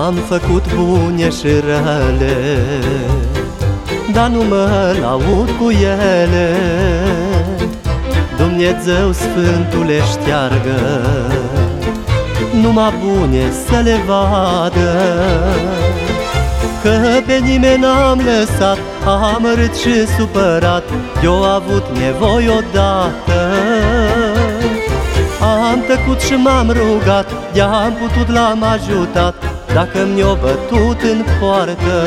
Am făcut bune și rele, dar nu mă laud cu ele. Dumnezeu Sfântule șteargă numai bune să le vadă. Că pe nimeni n-am lăsat amărât și supărat, eu avut nevoie odată. Am tăcut și m-am rugat, de-am putut l-am ajutat, dacă mi-o bătut în poartă.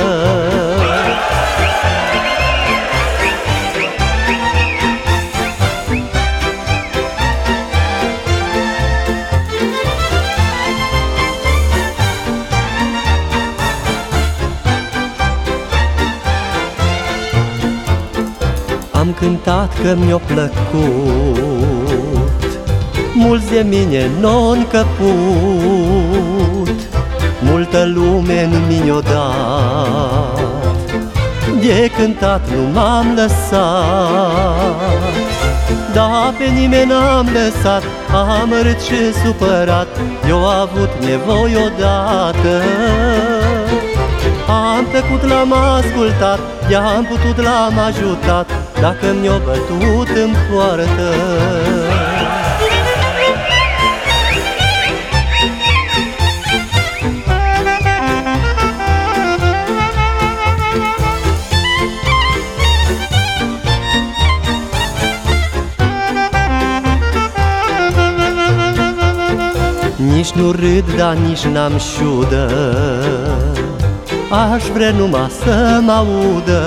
Am cântat că mi-o plăcut, mulți de mine n-o încăput, multă lume în mine-o dat, de cântat nu m-am lăsat. Dar pe nimeni n-am lăsat amărât și supărat, eu avut nevoie odată. Am tăcut, l-am ascultat, de-am putut l-am ajutat, dacă mi-o bătut în poartă. Nici nu râd, dar nici n-am șudă, aș vrea numai să mă audă.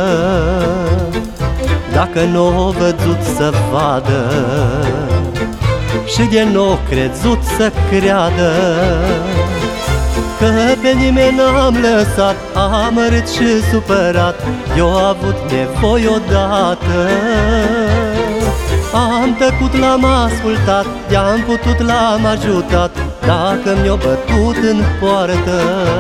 Dacă n-o văzut să vadă și de n-o crezut să creadă. Că pe nimeni n-am lăsat amărât și supărat, eu avut nevoie odată. Am tăcut, l-am ascultat, de-am putut l-am ajutat, dacă mi-o bătut în poartă.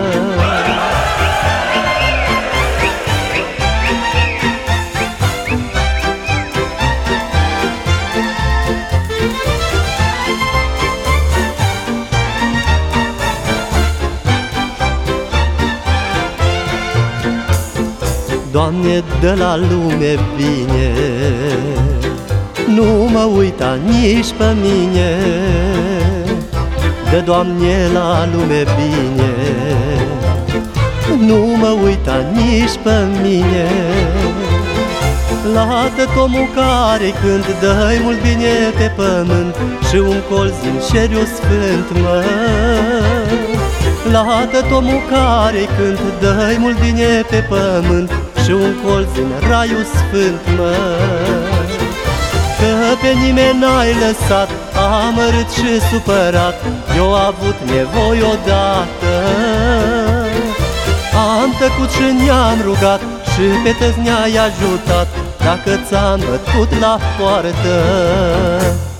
Doamne, dă la lume bine, nu mă uita nici pe mine. Dă, Doamne, la lume bine, nu mă uita nici pe mine. La tătomul care când dă-i mult bine pe pământ și un colț din cerul sfânt, mă. La tătomul care când dă-i mult bine pe pământ și un colț din raiul sfânt, mă. Că pe nimeni n-ai lăsat amărât și supărat, eu avut nevoie odată. Am tăcut și ne-am rugat și pe tăți ne-ai ajutat, dacă ți-am bătut la poartă.